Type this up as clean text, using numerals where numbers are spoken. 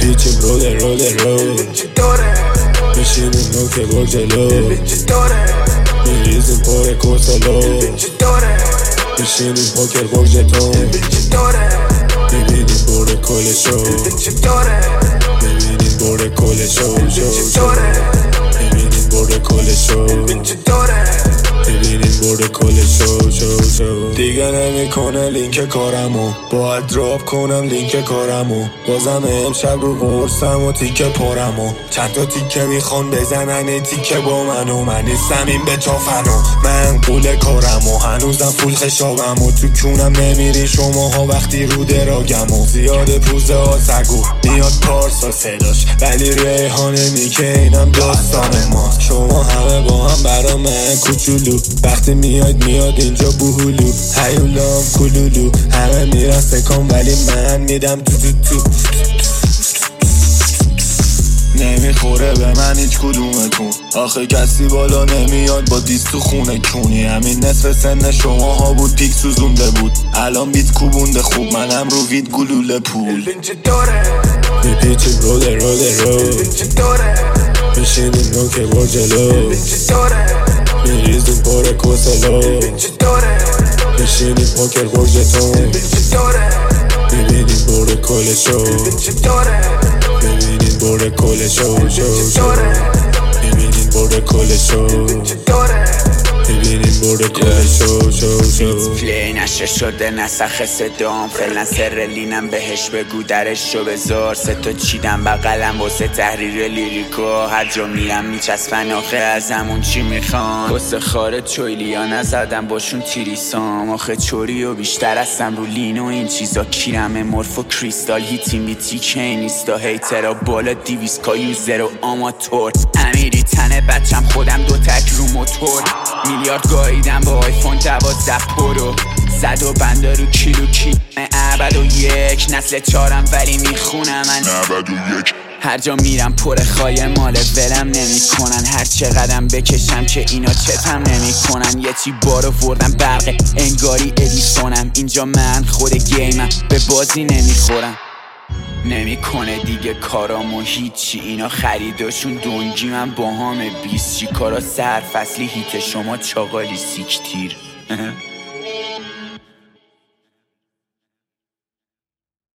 میپیچیم رو میشینیم نوک برج جلو میریزیم پر کسلو میشینیم پوکر برج تون میبینیم بره کل شو میبینیم بره کل شو میبینیم بره کل شو میبینیم بره کل شو دیگه نمیکنه لینک کارمو باید دراپ کنم لینک کارمو بازم امشب رو قرصم و تیکه پارمو چند تا تیکه میخوان بزنن این تیکه با منو من نیستم این به چافنو من قول کارمو هنوزم فول خشابمو تو کونم نمیری شماها وقتی رو دراگمو زیاد پوزه ها سگو میاد پارسا صداش ولی ریحانه میکه اینم داستان ما شما همه با هم برا من کوچولو وقتی میاد اینجا بوهولو هیولام کلولو همه میرن سکان ولی من میدم تو نمیخوره به من هیچ کدومتون آخه کسی بالا نمیاد با دیست تو خونه کونی همین نصف سن شماها بود پیک سوزونده بود الان بیت کوبونده خوب منم رو وید گلوله پول میپیچیم رو میشینیم نوک برج جلو میریزیم پر کسلو میشینیم پوکر برج تون میبینیم بره کل شو میبینیم بره کل شو میبینیم بره کل شو میبینیم بره کل شو پلی نشه شده نسخ صدام فعلا سر لینم بهش بگو درشو بذار ستا چیدم بقلم واسه تحریر لیریکا هر جا میرم میچسبن آخه ازمون چی میخوان واسه خارج چویلیا نزدم باشون تیریسام آخه چوری و بیشتر هستم رو لین و این چیزا کیرم مورف و کریستال هیتی میتی که نیستا هیترا بالا 200 یوزر و آماتور امیری تنه بچم خودم دو تک رو موتور میلیارد گاییدم با آیفون 12 پرو زد و بنده رو کیلو عبد و یک نسل 4م ولی میخونم من عبد و یک هر جا میرم پر خایه مال ولم نمی کنن هر چقدرم بکشم که اینا چتم نمی کنن یه چی بارو وردم برق انگاری ادیسونم اینجا من خود گیمم به بازی نمیخورم نمیکنه دیگه کارامو هیچی اینا خریداشون دونگی من با همه 20 چی کارا سر فصلی هیت شما چاقالی سیکتیر